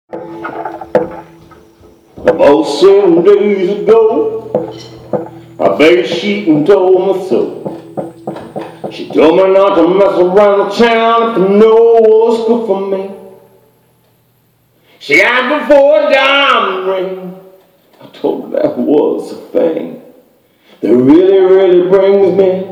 About 7 days ago, I begged she and told me so. She told me not to mess around the town if the know was good for me. She asked me for a diamond ring. I told her that was the thing that really brings me.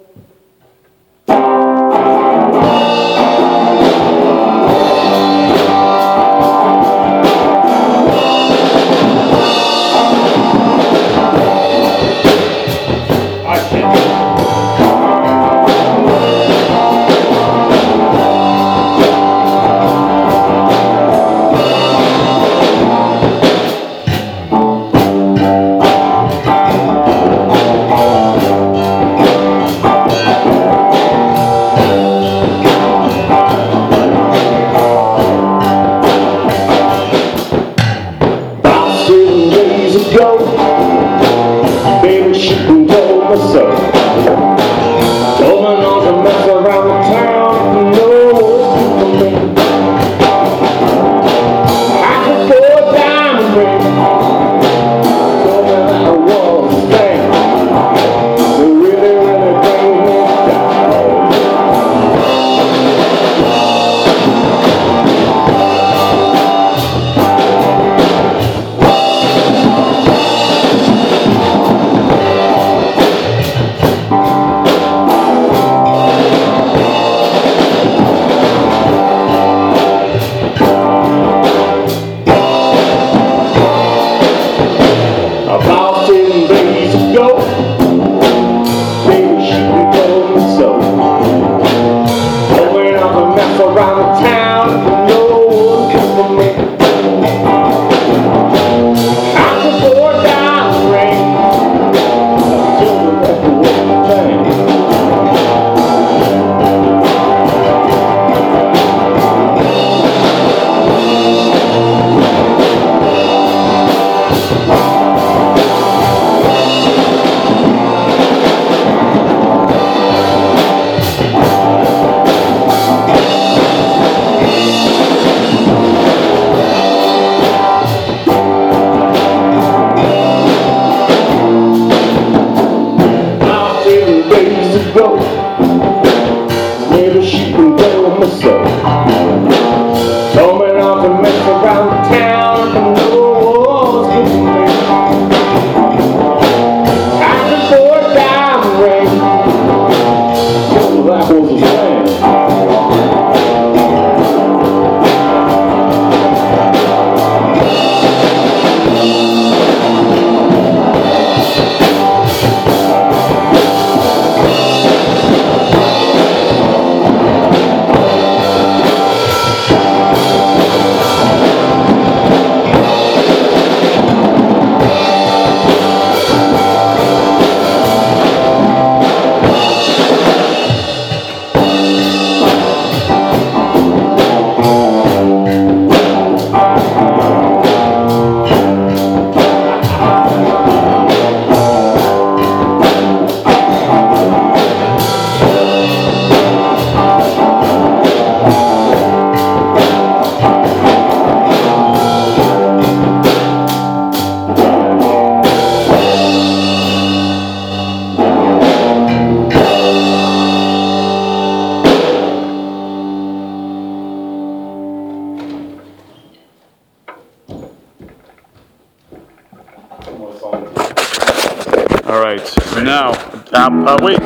Go, baby, she can told me so. Told me not to mess around the town, you know what's good for me. I could go a diamond ring. Told me that was the thing that really brings me down. About 10 days ago, baby, she told me so. Told me not to mess around the town, you know what's good for me. I could go a diamond ring. I told her that was the thing. Go. Maybe she can tell me so. Told me not to mess around the town, and know what's good for me. I could go a diamond ring. Told her that was the thing. All right, so now, wait.